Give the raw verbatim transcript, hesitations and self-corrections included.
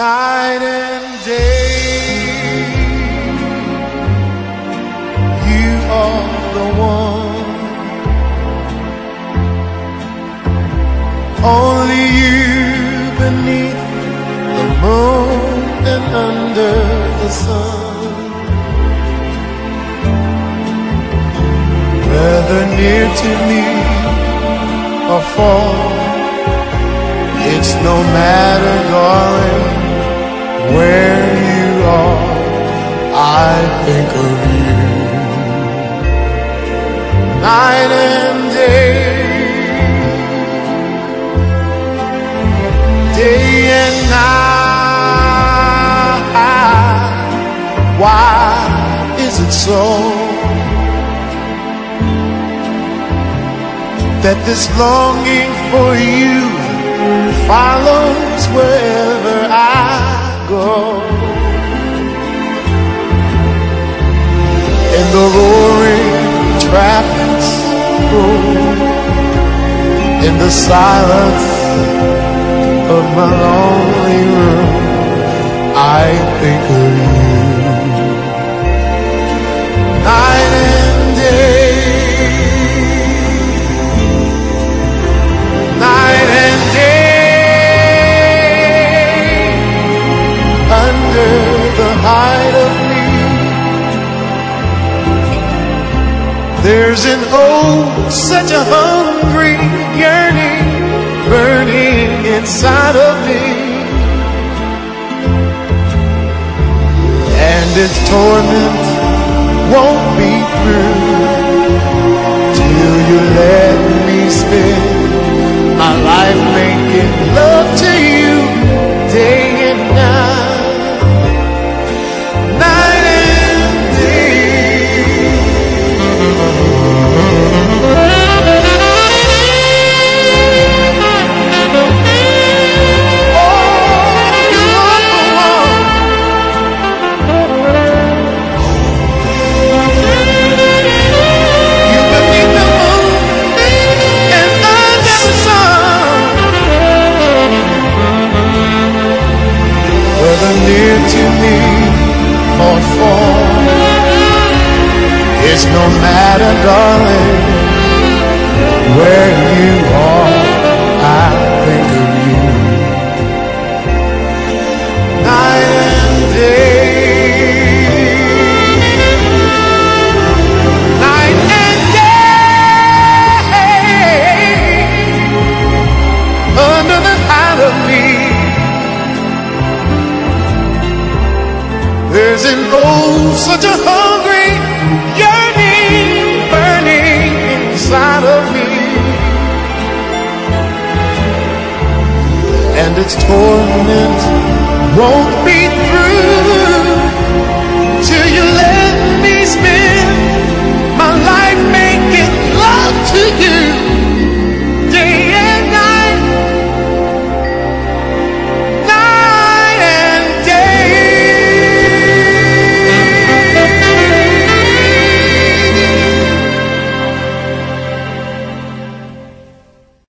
night and day. You are the one, only you beneath the moon and under the sun. Whether near to me or far, it's no matter, darling, where you are, I think of you. Night and day, day and night. Why is it so that this longing for you follows wherever I go? In the roaring traffic's roar, in the silence of my lonely room, I think of you. Night and day, night and day, under the height of me, there's an oh, such a hungry yearning burning inside of me, and its torment won't be through till you let me spend my life making love to you day and night, night and day. Oh, you are the one. You beneath the moon and under the sun. Whether near to me or far, it's no matter, darling, where you are, I think of you. Night and day, night and day, under the height of me, there's an oh, such a hungry yearning burning inside of me, and its torment won't be through till you let me spend my life making love to you